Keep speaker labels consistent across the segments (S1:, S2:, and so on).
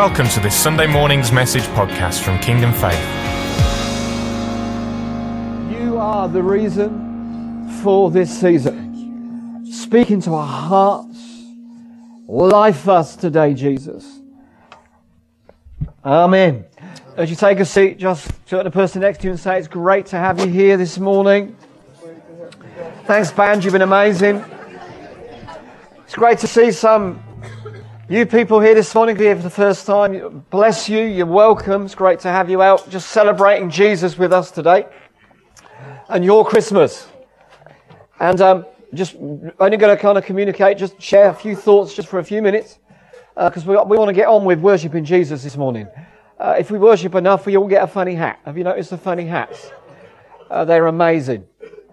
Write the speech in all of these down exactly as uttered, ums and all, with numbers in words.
S1: Welcome to this Sunday morning's message podcast from Kingdom Faith.
S2: You are the reason for this season. Speak into our hearts. Life us today, Jesus. Amen. As you take a seat, just turn to the person next to you and say, it's great to have you here this morning. Thanks, band. You've been amazing. It's great to see some you people here this morning, here for the first time. Bless you. You're welcome. It's great to have you out just celebrating Jesus with us today and your Christmas. And um, just only going to kind of communicate, just share a few thoughts just for a few minutes because uh, we, we want to get on with worshiping Jesus this morning. Uh, if we worship enough, we all get a funny hat. Have you noticed the funny hats? Uh, they're amazing.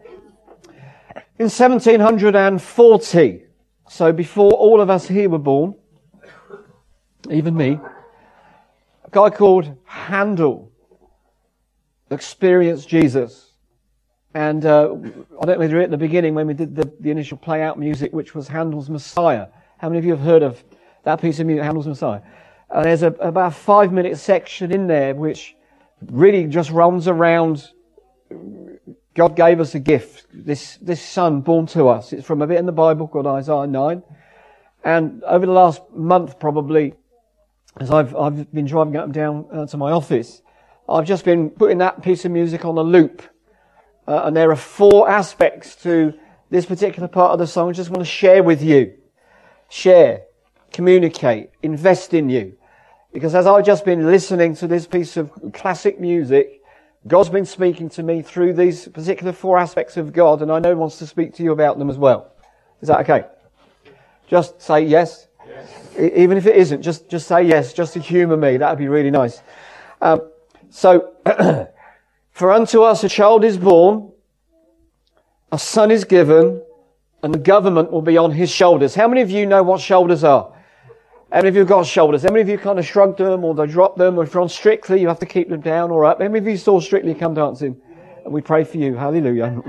S2: In seventeen forty, so before all of us here were born, even me, a guy called Handel experienced Jesus. And uh, I don't know whether you're at the beginning when we did the, the initial play-out music, which was Handel's Messiah. How many of you have heard of that piece of music, Handel's Messiah? Uh, there's a, about a five-minute section in there which really just runs around God gave us a gift, this this son born to us. It's from a bit in the Bible called Isaiah nine. And over the last month probably, as I've I've been driving up and down uh, to my office, I've just been putting that piece of music on a loop. Uh, and there are four aspects to this particular part of the song I just want to share with you. Share, communicate, invest in you. Because as I've just been listening to this piece of classic music, God's been speaking to me through these particular four aspects of God, and I know He wants to speak to you about them as well. Is that okay? Just say yes. Yes. E- even if it isn't, just, just say yes, just to humour me. That would be really nice. Um, so, for unto us a child is born, a son is given, and the government will be on his shoulders. How many of you know what shoulders are? How many of you have got shoulders? How many of you kind of shrugged them, or they dropped them, or if you're on Strictly, you have to keep them down or up? How many of you saw Strictly Come Dancing? And we pray for you. Hallelujah.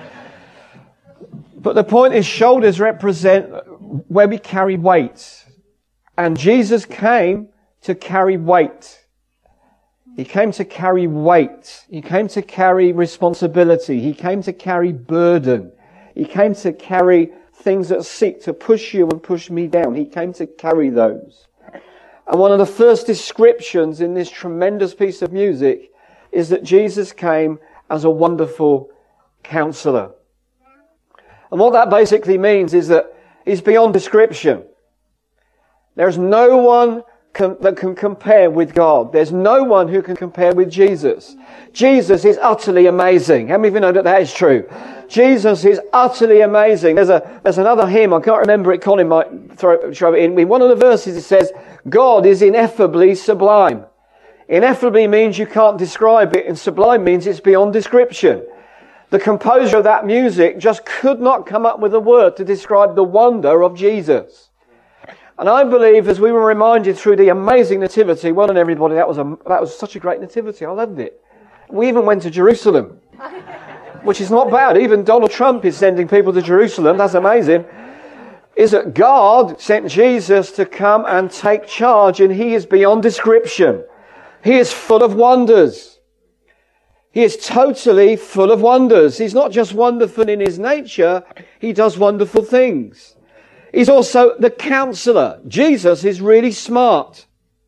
S2: But the point is, shoulders represent where we carry weight. And Jesus came to carry weight. He came to carry weight. He came to carry responsibility. He came to carry burden. He came to carry things that seek to push you and push me down. He came to carry those. And one of the first descriptions in this tremendous piece of music is that Jesus came as a wonderful counselor. And what that basically means is that He's beyond description. There's no one can, that can compare with God. There's no one who can compare with Jesus. Jesus is utterly amazing. How many of you know that that is true? Jesus is utterly amazing. There's a there's another hymn, I can't remember it, Colin might throw, throw it in. In one of the verses it says, God is ineffably sublime. Ineffably means you can't describe it, and sublime means it's beyond description. The composer of that music just could not come up with a word to describe the wonder of Jesus. And I believe, as we were reminded through the amazing nativity, well done everybody, that was a, that was such a great nativity, I loved it. We even went to Jerusalem, which is not bad. Even Donald Trump is sending people to Jerusalem, that's amazing. Is that God sent Jesus to come and take charge, and He is beyond description. He is full of wonders. He is totally full of wonders. He's not just wonderful in His nature, He does wonderful things. He's also the counselor. Jesus is really smart.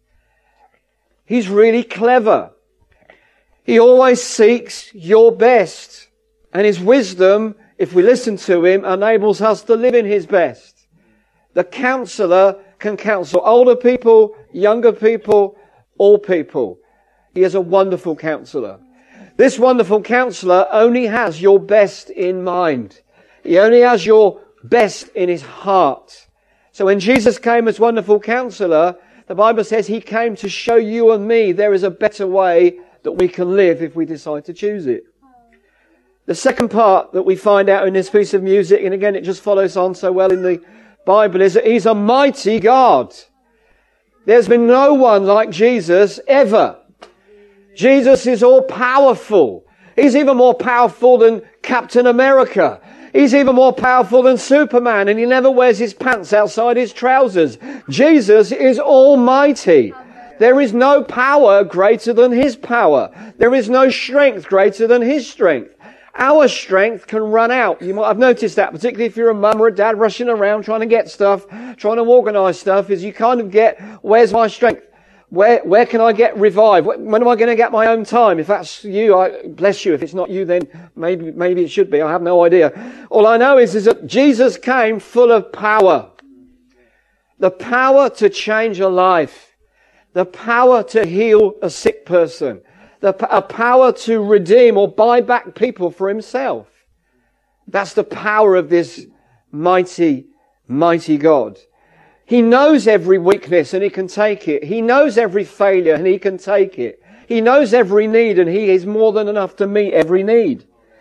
S2: He's really clever. He always seeks your best. And His wisdom, if we listen to Him, enables us to live in His best. The counselor can counsel older people, younger people, all people. He is a wonderful counselor. This wonderful counselor only has your best in mind. He only has your best in His heart. So when Jesus came as wonderful counselor, the Bible says He came to show you and me there is a better way that we can live if we decide to choose it. The second part that we find out in this piece of music, and again it just follows on so well in the Bible, is that He's a mighty God. There's been no one like Jesus ever. Jesus is all powerful. He's even more powerful than Captain America. He's even more powerful than Superman, and He never wears his pants outside his trousers. Jesus is almighty. There is no power greater than His power. There is no strength greater than His strength. Our strength can run out. You might have noticed that, particularly if you're a mum or a dad rushing around trying to get stuff, trying to organise stuff, is you kind of get, where's my strength? Where, where can I get revived? When am I going to get my own time? If that's you, I bless you. If it's not you, then maybe, maybe it should be. I have no idea. All I know is, is that Jesus came full of power. The power to change a life. The power to heal a sick person. The a power to redeem or buy back people for Himself. That's the power of this mighty, mighty God. He knows every weakness and He can take it. He knows every failure and He can take it. He knows every need and He is more than enough to meet every need.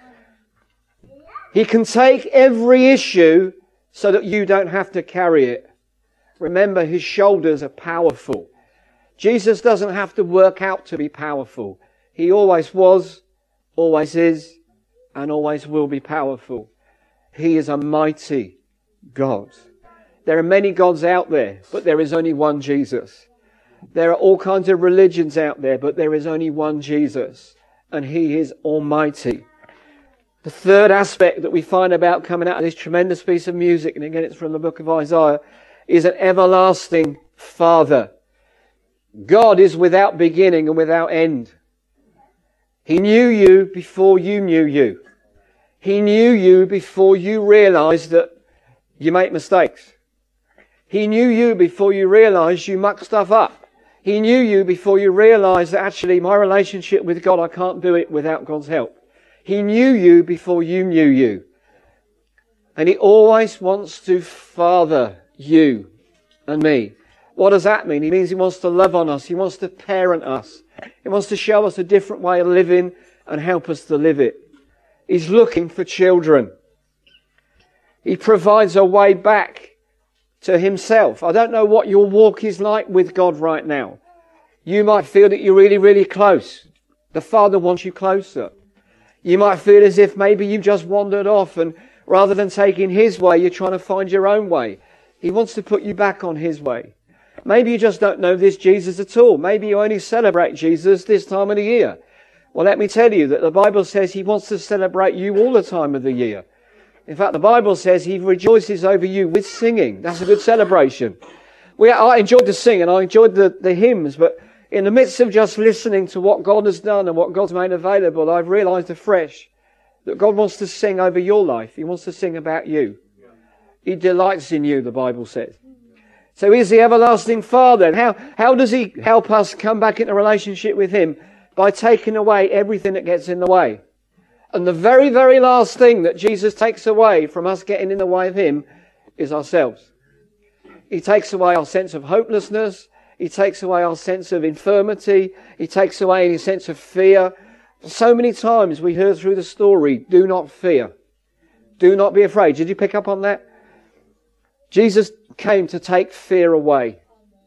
S2: He can take every issue so that you don't have to carry it. Remember, His shoulders are powerful. Jesus doesn't have to work out to be powerful. He always was, always is, and always will be powerful. He is a mighty God. There are many gods out there, but there is only one Jesus. There are all kinds of religions out there, but there is only one Jesus, and He is almighty. The third aspect that we find about coming out of this tremendous piece of music, and again it's from the book of Isaiah, is an everlasting Father. God is without beginning and without end. He knew you before you knew you. He knew you before you realized that you make mistakes. He knew you before you realized you muck stuff up. He knew you before you realized that actually my relationship with God, I can't do it without God's help. He knew you before you knew you. And He always wants to father you and me. What does that mean? It means He wants to love on us. He wants to parent us. He wants to show us a different way of living and help us to live it. He's looking for children. He provides a way back to Himself. I don't know what your walk is like with God right now. You might feel that you're really, really close. The Father wants you closer. You might feel as if maybe you've just wandered off and rather than taking His way, you're trying to find your own way. He wants to put you back on His way. Maybe you just don't know this Jesus at all. Maybe you only celebrate Jesus this time of the year. Well, let me tell you that the Bible says He wants to celebrate you all the time of the year. In fact, the Bible says He rejoices over you with singing. That's a good celebration. We, I enjoyed the singing, I enjoyed the, the hymns, but in the midst of just listening to what God has done and what God's made available, I've realized afresh that God wants to sing over your life. He wants to sing about you. He delights in you, the Bible says. So He's the everlasting Father. And how, how does He help us come back into relationship with Him? By taking away everything that gets in the way. And the very, very last thing that Jesus takes away from us getting in the way of Him is ourselves. He takes away our sense of hopelessness. He takes away our sense of infirmity. He takes away any sense of fear. So many times we heard through the story, do not fear. Do not be afraid. Did you pick up on that? Jesus came to take fear away.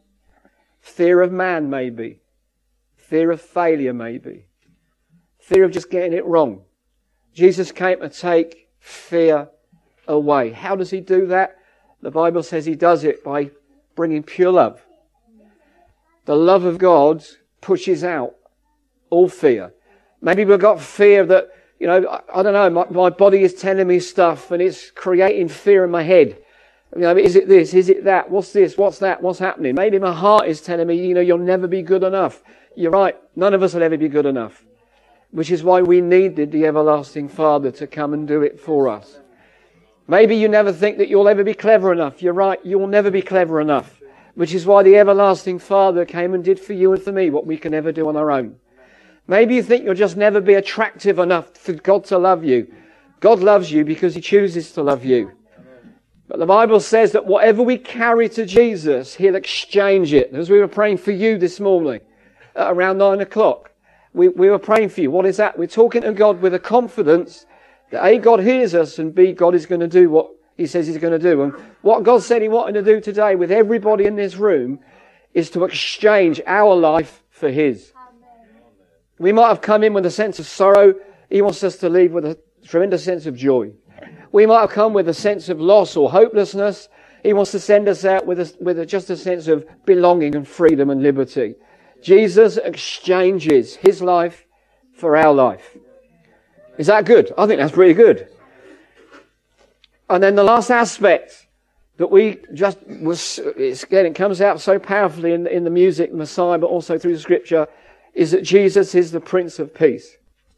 S2: Fear of man, maybe. Fear of failure, maybe. Fear of just getting it wrong. Jesus came to take fear away. How does He do that? The Bible says He does it by bringing pure love. The love of God pushes out all fear. Maybe we've got fear that, you know, I, I don't know, my, my body is telling me stuff and it's creating fear in my head. You know, is it this? Is it that? What's this? What's that? What's happening? Maybe my heart is telling me, you know, you'll never be good enough. You're right. None of us will ever be good enough. Which is why we needed the everlasting Father to come and do it for us. Maybe you never think that you'll ever be clever enough. You're right. You will never be clever enough. Which is why the everlasting Father came and did for you and for me what we can never do on our own. Maybe you think you'll just never be attractive enough for God to love you. God loves you because He chooses to love you. But the Bible says that whatever we carry to Jesus, He'll exchange it. As we were praying for you this morning, at around nine o'clock, we, we were praying for you. What is that? We're talking to God with a confidence that A, God hears us, and B, God is going to do what He says He's going to do. And what God said He wanted to do today with everybody in this room is to exchange our life for His. We might have come in with a sense of sorrow. He wants us to leave with a tremendous sense of joy. We might have come with a sense of loss or hopelessness. He wants to send us out with a, with a, just a sense of belonging and freedom and liberty. Jesus exchanges his life for our life. Is that good? I think that's pretty good. And then the last aspect that we just was, it's, again, it comes out so powerfully in, in the music, Messiah, but also through the scripture, is that Jesus is the Prince of Peace.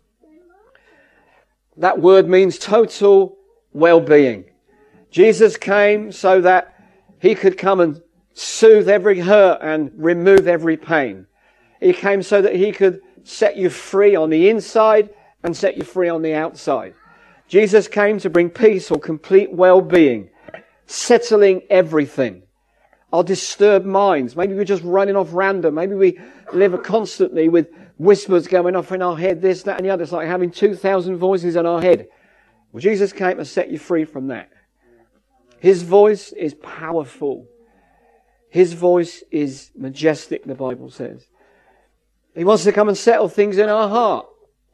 S2: That word means total well-being. Jesus came so that he could come and soothe every hurt and remove every pain. He came so that he could set you free on the inside and set you free on the outside. Jesus came to bring peace or complete well-being, settling everything. Our disturbed minds. Maybe we're just running off random. Maybe we live constantly with whispers going off in our head, this, that and the other. It's like having two thousand voices in our head. Well, Jesus came to set you free from that. His voice is powerful. His voice is majestic, the Bible says. He wants to come and settle things in our heart,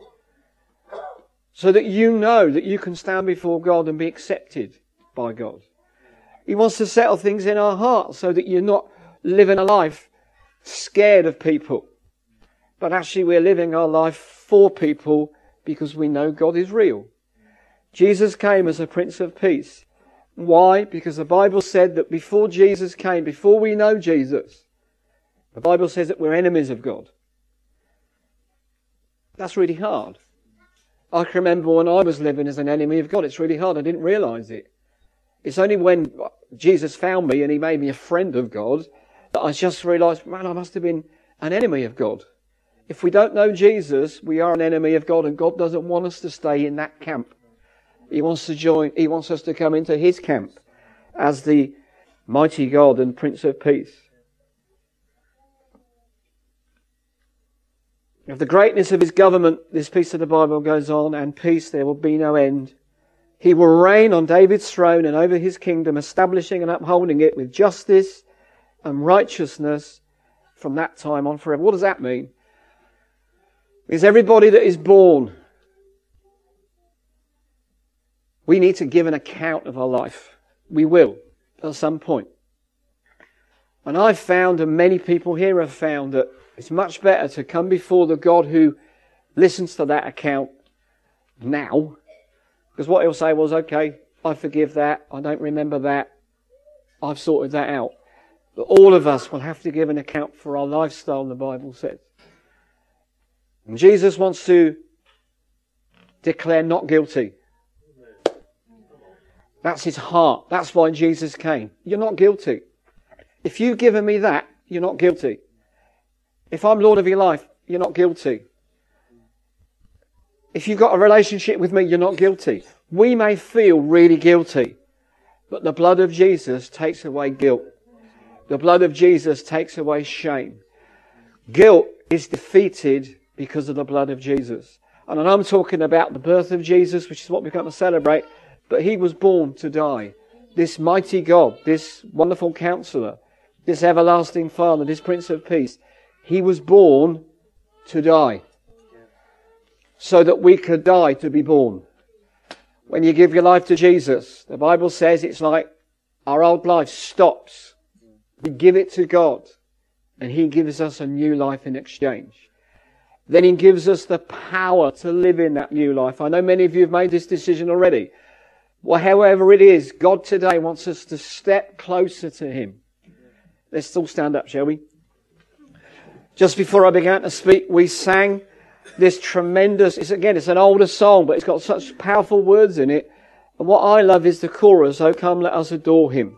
S2: so that you know that you can stand before God and be accepted by God. He wants to settle things in our heart so that you're not living a life scared of people, but actually we're living our life for people because we know God is real. Jesus came as a Prince of Peace. Why? Because the Bible said that before Jesus came, before we know Jesus, the Bible says that we're enemies of God. That's really hard. I can remember when I was living as an enemy of God. It's really hard. I didn't realise it. It's only when Jesus found me and he made me a friend of God that I just realised, man, I must have been an enemy of God. If we don't know Jesus, we are an enemy of God, and God doesn't want us to stay in that camp. He wants to join, he wants us to come into his camp as the mighty God and Prince of Peace. Of the greatness of his government, this piece of the Bible goes on, and peace there will be no end. He will reign on David's throne and over his kingdom, establishing and upholding it with justice and righteousness from that time on forever. What does that mean? Because everybody that is born, we need to give an account of our life. We will, at some point. And I've found, and many people here have found, that it's much better to come before the God who listens to that account now. Because what he'll say was, okay, I forgive that, I don't remember that, I've sorted that out. But all of us will have to give an account for our lifestyle, the Bible says. And Jesus wants to declare not guilty. That's his heart. That's why Jesus came. You're not guilty. If you've given me that, you're not guilty. If I'm Lord of your life, you're not guilty. If you've got a relationship with me, you're not guilty. We may feel really guilty, but the blood of Jesus takes away guilt. The blood of Jesus takes away shame. Guilt is defeated because of the blood of Jesus. And I'm talking about the birth of Jesus, which is what we've got to celebrate, but he was born to die. This mighty God, this wonderful counselor, this everlasting Father, this Prince of Peace, he was born to die, so that we could die to be born. When you give your life to Jesus, the Bible says it's like our old life stops. We give it to God, and he gives us a new life in exchange. Then he gives us the power to live in that new life. I know many of you have made this decision already. Well, however it is, God today wants us to step closer to him. Let's all stand up, shall we? Just before I began to speak, we sang this tremendous, it's again, it's an older song, but it's got such powerful words in it. And what I love is the chorus, "Oh come, let us adore him."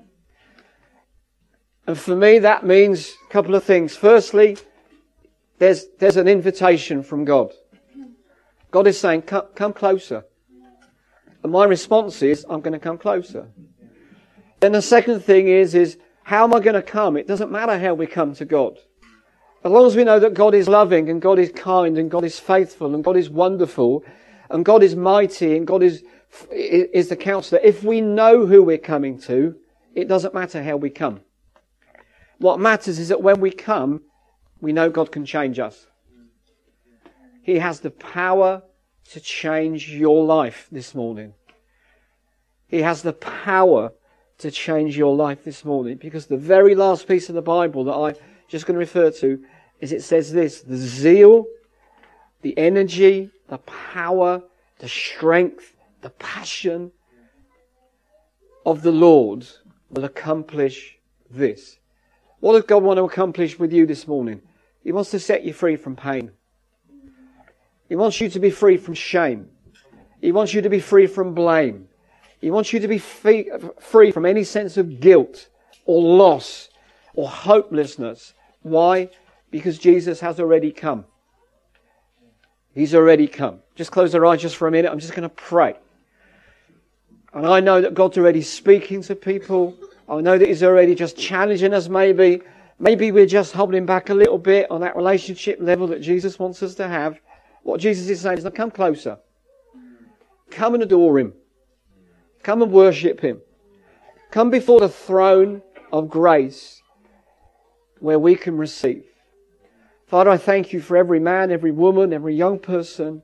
S2: And for me, that means a couple of things. Firstly, there's, there's an invitation from God. God is saying, come, come closer. And my response is, I'm going to come closer. Then the second thing is, is how am I going to come? It doesn't matter how we come to God. As long as we know that God is loving and God is kind and God is faithful and God is wonderful and God is mighty and God is, is the counselor. If we know who we're coming to, it doesn't matter how we come. What matters is that when we come, we know God can change us. He has the power to change your life this morning. He has the power to change your life this morning, because the very last piece of the Bible that I'm just going to refer to, is it says this, the zeal, the energy, the power, the strength, the passion of the Lord will accomplish this. What does God want to accomplish with you this morning? He wants to set you free from pain. He wants you to be free from shame. He wants you to be free from blame. He wants you to be free, free from any sense of guilt or loss or hopelessness. Why? Because Jesus has already come. He's already come. Just close your eyes just for a minute. I'm just going to pray. And I know that God's already speaking to people. I know that He's already just challenging us maybe. Maybe we're just holding back a little bit on that relationship level that Jesus wants us to have. What Jesus is saying is, now come closer. Come and adore Him. Come and worship Him. Come before the throne of grace where we can receive. Father, I thank You for every man, every woman, every young person,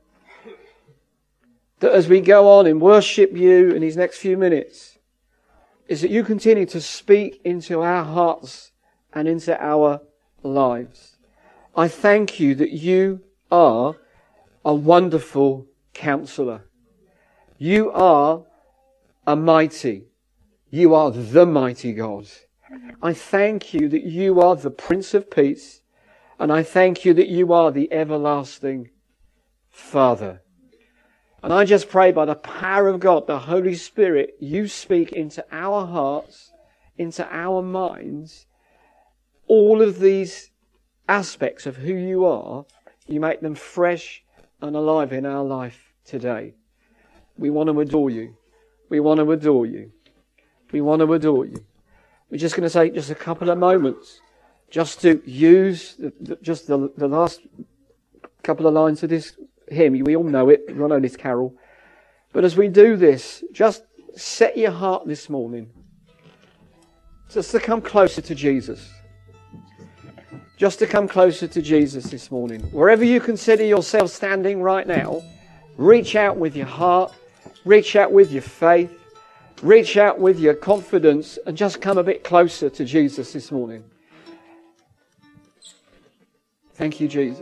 S2: that as we go on and worship You in these next few minutes, is that You continue to speak into our hearts and into our lives. I thank You that You are a wonderful counselor. You are a mighty. You are the mighty God. I thank You that You are the Prince of Peace, and I thank You that You are the everlasting Father. And I just pray by the power of God, the Holy Spirit, You speak into our hearts, into our minds, all of these aspects of who You are. You make them fresh and alive in our life today. We want to adore You. We want to adore You. We want to adore You. We're just going to take just a couple of moments just to use the, the, just the, the last couple of lines of this hymn. We all know it. We all know this carol. But as we do this, just set your heart this morning just to come closer to Jesus. Just to come closer to Jesus this morning. Wherever you consider yourself standing right now, reach out with your heart, reach out with your faith, reach out with your confidence, and just come a bit closer to Jesus this morning. Thank You, Jesus.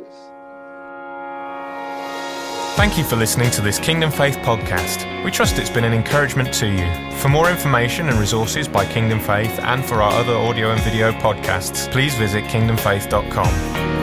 S1: Thank you for listening to this Kingdom Faith podcast. We trust it's been an encouragement to you. For more information and resources by Kingdom Faith and for our other audio and video podcasts, please visit kingdom faith dot com.